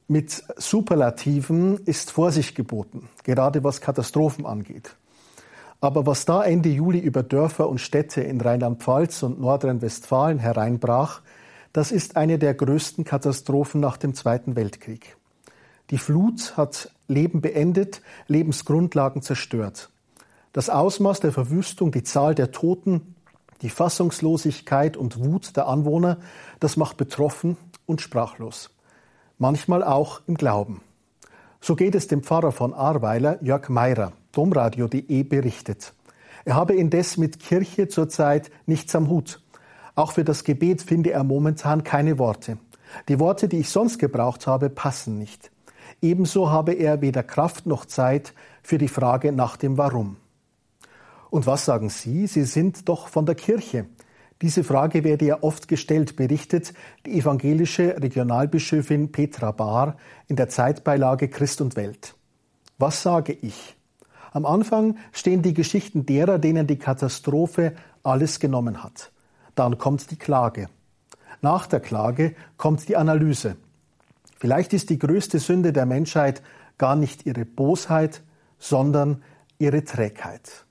Mit Superlativen ist Vorsicht geboten, gerade was Katastrophen angeht. Aber was da Ende Juli über Dörfer und Städte in Rheinland-Pfalz und Nordrhein-Westfalen hereinbrach, das ist eine der größten Katastrophen nach dem Zweiten Weltkrieg. Die Flut hat Leben beendet, Lebensgrundlagen zerstört. Das Ausmaß der Verwüstung, die Zahl der Toten, die Fassungslosigkeit und Wut der Anwohner, das macht betroffen und sprachlos. Manchmal auch im Glauben. So geht es dem Pfarrer von Ahrweiler, Jörg Meirer, Domradio.de berichtet. Er habe indes mit Kirche zurzeit nichts am Hut. Auch für das Gebet finde er momentan keine Worte. Die Worte, die ich sonst gebraucht habe, passen nicht. Ebenso habe er weder Kraft noch Zeit für die Frage nach dem Warum. Und was sagen Sie? Sie sind doch von der Kirche. Diese Frage werde ja oft gestellt, berichtet die evangelische Regionalbischöfin Petra Bahr in der Zeitbeilage Christ und Welt. Was sage ich? Am Anfang stehen die Geschichten derer, denen die Katastrophe alles genommen hat. Dann kommt die Klage. Nach der Klage kommt die Analyse. Vielleicht ist die größte Sünde der Menschheit gar nicht ihre Bosheit, sondern ihre Trägheit.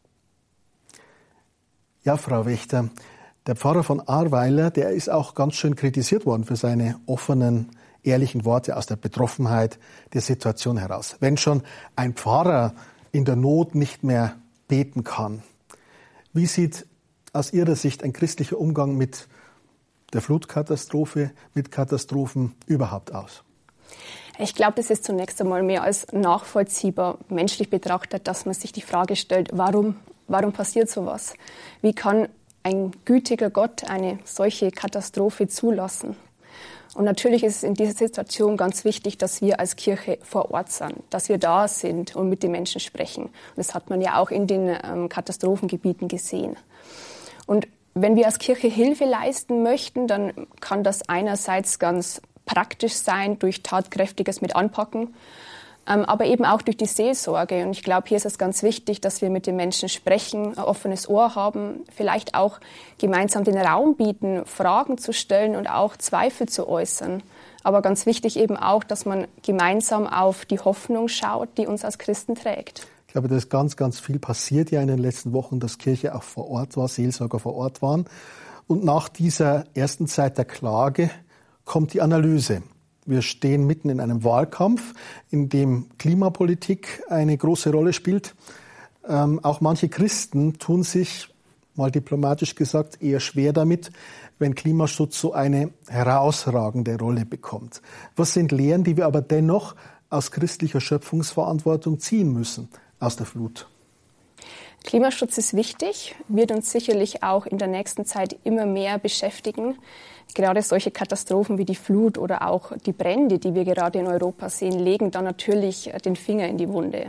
Ja, Frau Wächter, der Pfarrer von Ahrweiler, der ist auch ganz schön kritisiert worden für seine offenen, ehrlichen Worte aus der Betroffenheit der Situation heraus. Wenn schon ein Pfarrer in der Not nicht mehr beten kann, wie sieht aus Ihrer Sicht ein christlicher Umgang mit der Flutkatastrophe, mit Katastrophen überhaupt aus? Ich glaube, es ist zunächst einmal mehr als nachvollziehbar, menschlich betrachtet, dass man sich die Frage stellt, warum passiert sowas? Wie kann ein gütiger Gott eine solche Katastrophe zulassen? Und natürlich ist es in dieser Situation ganz wichtig, dass wir als Kirche vor Ort sind, dass wir da sind und mit den Menschen sprechen. Und das hat man ja auch in den Katastrophengebieten gesehen. Und wenn wir als Kirche Hilfe leisten möchten, dann kann das einerseits ganz praktisch sein durch tatkräftiges mit Anpacken, aber eben auch durch die Seelsorge. Und ich glaube, hier ist es ganz wichtig, dass wir mit den Menschen sprechen, ein offenes Ohr haben, vielleicht auch gemeinsam den Raum bieten, Fragen zu stellen und auch Zweifel zu äußern. Aber ganz wichtig eben auch, dass man gemeinsam auf die Hoffnung schaut, die uns als Christen trägt. Ich glaube, da ist ganz, ganz viel passiert ja in den letzten Wochen, dass Kirche auch vor Ort war, Seelsorger vor Ort waren. Und nach dieser ersten Zeit der Klage kommt die Analyse. Wir stehen mitten in einem Wahlkampf, in dem Klimapolitik eine große Rolle spielt. Auch manche Christen tun sich, mal diplomatisch gesagt, eher schwer damit, wenn Klimaschutz so eine herausragende Rolle bekommt. Was sind Lehren, die wir aber dennoch aus christlicher Schöpfungsverantwortung ziehen müssen aus der Flut? Klimaschutz ist wichtig, wird uns sicherlich auch in der nächsten Zeit immer mehr beschäftigen. Gerade solche Katastrophen wie die Flut oder auch die Brände, die wir gerade in Europa sehen, legen da natürlich den Finger in die Wunde.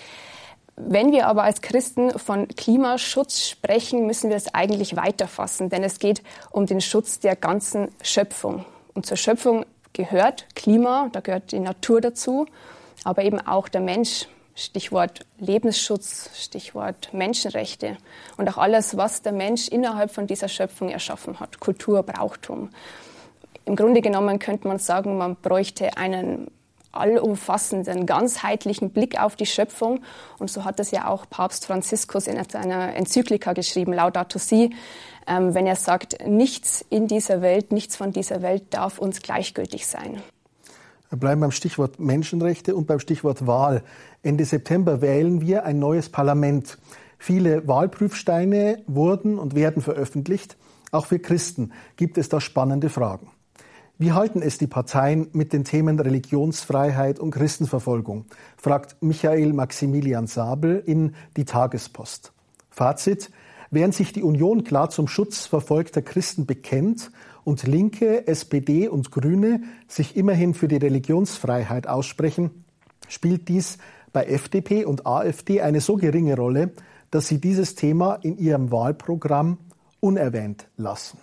Wenn wir aber als Christen von Klimaschutz sprechen, müssen wir es eigentlich weiterfassen, denn es geht um den Schutz der ganzen Schöpfung. Und zur Schöpfung gehört Klima, da gehört die Natur dazu, aber eben auch der Mensch. Stichwort Lebensschutz, Stichwort Menschenrechte und auch alles, was der Mensch innerhalb von dieser Schöpfung erschaffen hat, Kultur, Brauchtum. Im Grunde genommen könnte man sagen, man bräuchte einen allumfassenden, ganzheitlichen Blick auf die Schöpfung. Und so hat es ja auch Papst Franziskus in einer Enzyklika geschrieben, Laudato Si, wenn er sagt, nichts in dieser Welt, nichts von dieser Welt darf uns gleichgültig sein. Wir bleiben beim Stichwort Menschenrechte und beim Stichwort Wahl. Ende September wählen wir ein neues Parlament. Viele Wahlprüfsteine wurden und werden veröffentlicht. Auch für Christen gibt es da spannende Fragen. Wie halten es die Parteien mit den Themen Religionsfreiheit und Christenverfolgung? Fragt Michael Maximilian Sabel in die Tagespost. Fazit: Während sich die Union klar zum Schutz verfolgter Christen bekennt und Linke, SPD und Grüne sich immerhin für die Religionsfreiheit aussprechen, spielt dies bei FDP und AfD eine so geringe Rolle, dass sie dieses Thema in ihrem Wahlprogramm unerwähnt lassen.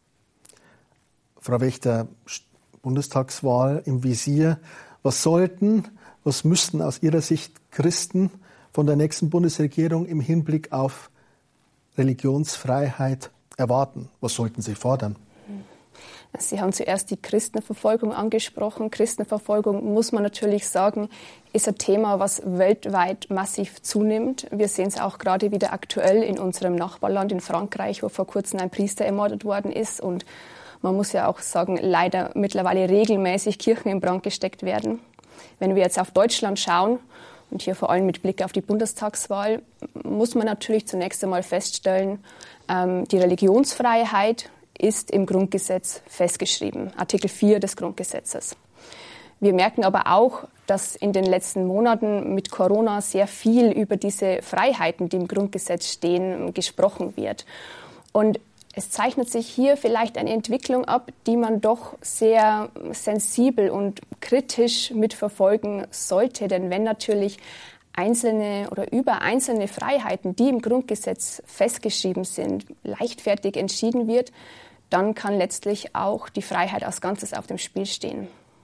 Frau Wächter, Bundestagswahl im Visier. Was müssten aus Ihrer Sicht Christen von der nächsten Bundesregierung im Hinblick auf Religionsfreiheit erwarten? Was sollten sie fordern? Sie haben zuerst die Christenverfolgung angesprochen. Christenverfolgung, muss man natürlich sagen, ist ein Thema, was weltweit massiv zunimmt. Wir sehen es auch gerade wieder aktuell in unserem Nachbarland in Frankreich, wo vor kurzem ein Priester ermordet worden ist. Und man muss ja auch sagen, leider mittlerweile regelmäßig Kirchen in Brand gesteckt werden. Wenn wir jetzt auf Deutschland schauen, und hier vor allem mit Blick auf die Bundestagswahl, muss man natürlich zunächst einmal feststellen, die Religionsfreiheit ist im Grundgesetz festgeschrieben, Artikel 4 des Grundgesetzes. Wir merken aber auch, dass in den letzten Monaten mit Corona sehr viel über diese Freiheiten, die im Grundgesetz stehen, gesprochen wird. Und es zeichnet sich hier vielleicht eine Entwicklung ab, die man doch sehr sensibel und kritisch mitverfolgen sollte. Denn wenn natürlich einzelne oder über einzelne Freiheiten, die im Grundgesetz festgeschrieben sind, leichtfertig entschieden wird, dann kann letztlich auch die Freiheit als Ganzes auf dem Spiel stehen.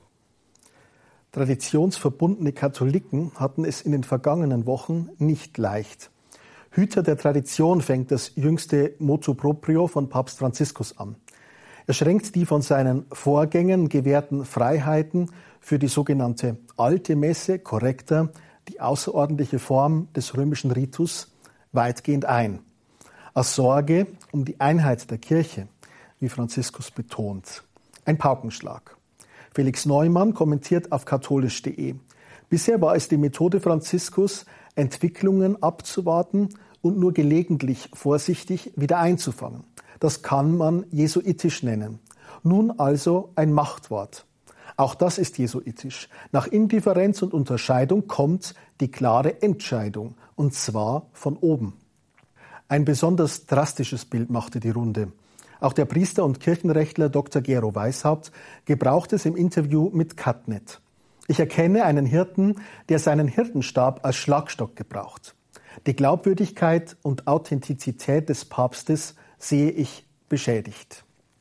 Traditionsverbundene Katholiken hatten es in den vergangenen Wochen nicht leicht. Hüter der Tradition fängt das jüngste Motu Proprio von Papst Franziskus an. Er schränkt die von seinen Vorgängern gewährten Freiheiten für die sogenannte Alte Messe, korrekter die außerordentliche Form des römischen Ritus, weitgehend ein. Aus Sorge um die Einheit der Kirche, wie Franziskus betont. Ein Paukenschlag. Felix Neumann kommentiert auf katholisch.de. Bisher war es die Methode Franziskus, Entwicklungen abzuwarten und nur gelegentlich vorsichtig wieder einzufangen. Das kann man jesuitisch nennen. Nun also ein Machtwort. Auch das ist jesuitisch. Nach Indifferenz und Unterscheidung kommt die klare Entscheidung, und zwar von oben. Ein besonders drastisches Bild machte die Runde. Auch der Priester und Kirchenrechtler Dr. Gero Weishaupt gebraucht es im Interview mit Catnet. Ich erkenne einen Hirten, der seinen Hirtenstab als Schlagstock gebraucht. Die Glaubwürdigkeit und Authentizität des Papstes sehe ich beschädigt.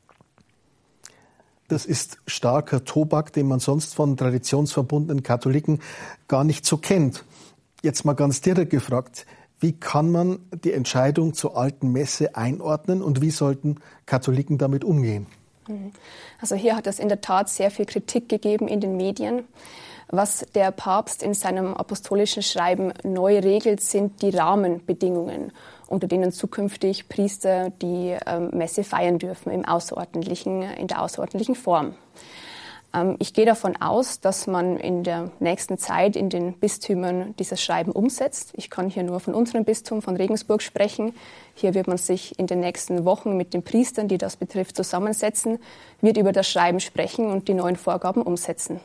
Das ist starker Tobak, den man sonst von traditionsverbundenen Katholiken gar nicht so kennt. Jetzt mal ganz direkt gefragt, wie kann man die Entscheidung zur alten Messe einordnen und wie sollten Katholiken damit umgehen? Also hier hat es in der Tat sehr viel Kritik gegeben in den Medien. Was der Papst in seinem apostolischen Schreiben neu regelt, sind die Rahmenbedingungen, unter denen zukünftig Priester die Messe feiern dürfen in der außerordentlichen Form. Ich gehe davon aus, dass man in der nächsten Zeit in den Bistümern dieses Schreiben umsetzt. Ich kann hier nur von unserem Bistum, von Regensburg sprechen. Hier wird man sich in den nächsten Wochen mit den Priestern, die das betrifft, zusammensetzen, wird über das Schreiben sprechen und die neuen Vorgaben umsetzen.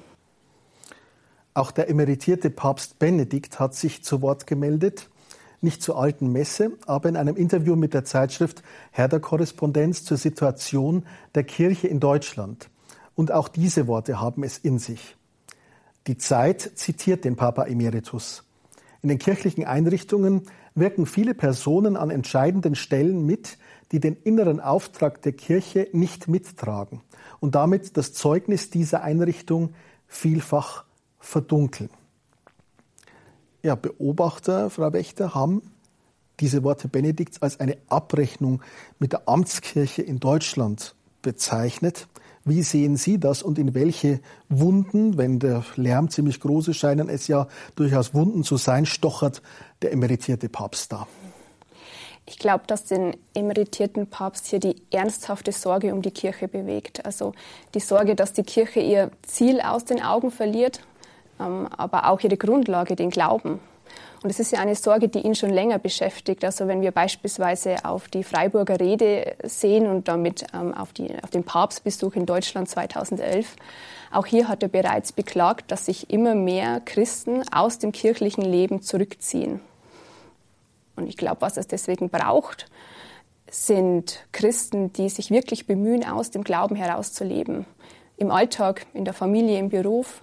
Auch der emeritierte Papst Benedikt hat sich zu Wort gemeldet. Nicht zur alten Messe, aber in einem Interview mit der Zeitschrift Herder-Korrespondenz zur Situation der Kirche in Deutschland. Und auch diese Worte haben es in sich. Die Zeit zitiert den Papa Emeritus. In den kirchlichen Einrichtungen wirken viele Personen an entscheidenden Stellen mit, die den inneren Auftrag der Kirche nicht mittragen und damit das Zeugnis dieser Einrichtung vielfach verdunkeln. Ja, Beobachter, Frau Wächter, haben diese Worte Benedikts als eine Abrechnung mit der Amtskirche in Deutschland bezeichnet. Wie sehen Sie das und in welche Wunden, wenn der Lärm ziemlich groß ist, scheinen es ja durchaus Wunden zu sein, stochert der emeritierte Papst da? Ich glaube, dass den emeritierten Papst hier die ernsthafte Sorge um die Kirche bewegt. Also die Sorge, dass die Kirche ihr Ziel aus den Augen verliert, aber auch ihre Grundlage, den Glauben. Und es ist ja eine Sorge, die ihn schon länger beschäftigt. Also wenn wir beispielsweise auf die Freiburger Rede sehen und damit auf den Papstbesuch in Deutschland 2011, auch hier hat er bereits beklagt, dass sich immer mehr Christen aus dem kirchlichen Leben zurückziehen. Und ich glaube, was es deswegen braucht, sind Christen, die sich wirklich bemühen, aus dem Glauben herauszuleben. Im Alltag, in der Familie, im Beruf,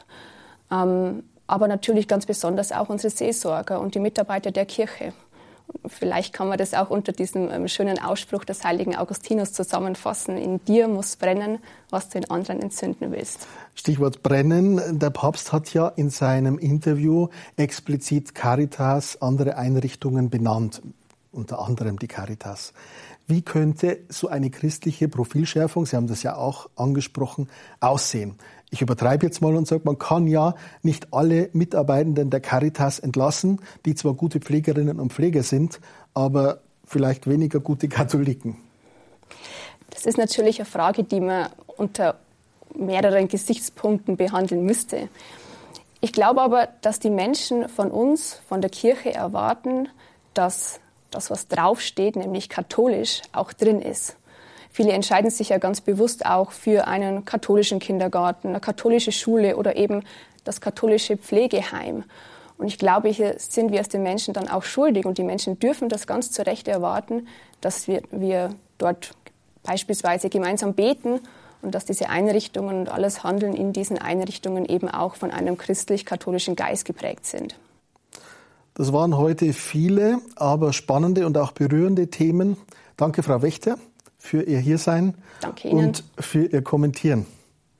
aber natürlich ganz besonders auch unsere Seelsorger und die Mitarbeiter der Kirche. Vielleicht kann man das auch unter diesem schönen Ausspruch des heiligen Augustinus zusammenfassen. In dir muss brennen, was du in anderen entzünden willst. Stichwort brennen. Der Papst hat ja in seinem Interview explizit Caritas, andere Einrichtungen benannt, unter anderem die Caritas. wie könnte so eine christliche Profilschärfung, Sie haben das ja auch angesprochen, aussehen? Ich übertreibe jetzt mal und sage, man kann ja nicht alle Mitarbeitenden der Caritas entlassen, die zwar gute Pflegerinnen und Pfleger sind, aber vielleicht weniger gute Katholiken. Das ist natürlich eine Frage, die man unter mehreren Gesichtspunkten behandeln müsste. Ich glaube aber, dass die Menschen von uns, von der Kirche erwarten, dass das, was draufsteht, nämlich katholisch, auch drin ist. Viele entscheiden sich ja ganz bewusst auch für einen katholischen Kindergarten, eine katholische Schule oder eben das katholische Pflegeheim. Und ich glaube, hier sind wir es den Menschen dann auch schuldig und die Menschen dürfen das ganz zu Recht erwarten, dass wir dort beispielsweise gemeinsam beten und dass diese Einrichtungen und alles Handeln in diesen Einrichtungen eben auch von einem christlich-katholischen Geist geprägt sind. Das waren heute viele, aber spannende und auch berührende Themen. Danke, Frau Wächter, für Ihr Hiersein. Danke Ihnen. Und für Ihr Kommentieren.